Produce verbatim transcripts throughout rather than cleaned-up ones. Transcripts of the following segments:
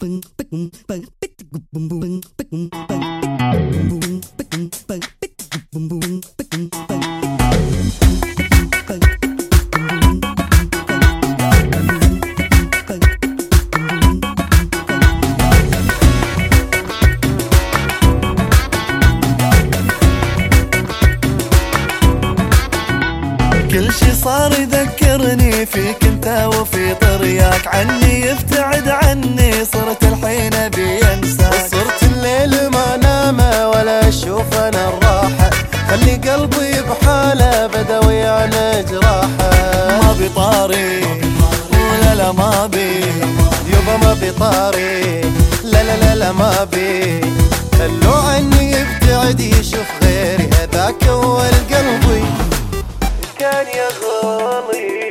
كل شي صار يذكرني فيك انت وفي طريقك، عني يفتعد عني، صرت الحين ابي انساك. صرت الليل ما نام ولا اشوف انا الراحة، خلي قلبي بحاله بدا ويانا جراحة. ما بطاري ولا لا ما بي يبا ما بطاري لا لا لا لا ما بي، خلو عني يبتعد يشوف غيري، هذاك اول قلبي كان يا غالي.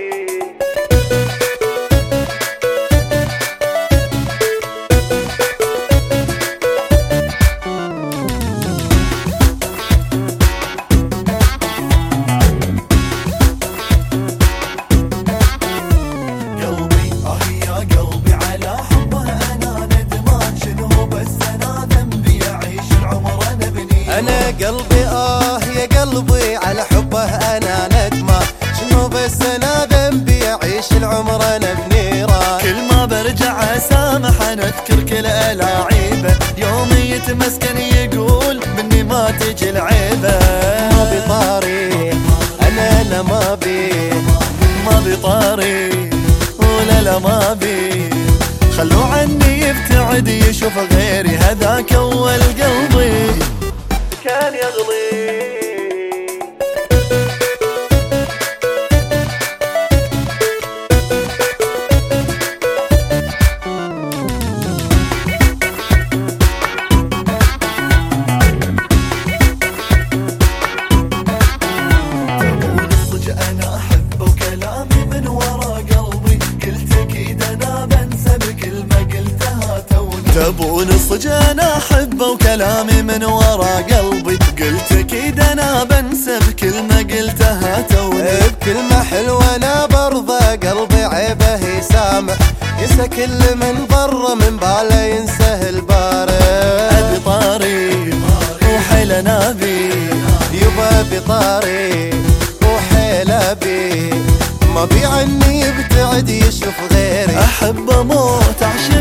قلبي اه يا قلبي على حبه انا ندمان، شنو بس انا ذنبي اعيش العمر انا بني. انا قلبي اه يا قلبي على حبه انا ندمان، شنو بس انا ذنبي اعيش العمر انا بنيران. كل ما برجع اسامح انا اذكر كل الاعيبه، يومي يتمسكن يقول مني ما تجي العيبه. ما بطاري انا لا ما بي، ما بطاري ولا لا ما بي، خلو عني يبتعد يشوف غيري، هذاك اول قلبي كان يغلي. تبون الصج انا احبه وكلامي من ورا قلبي، قلت اكيد انا بنسى بكلمه قلتها توني. بكلمه حلوه انا برضى قلبي عيبه يسامح، ينسى كل من برا من باله ينسى البارح. ابي طاري وحيل انا بي، يبا بطاري وحيل ابي، ما بي عني يبتعد يشوف غيري. احب اموت عشان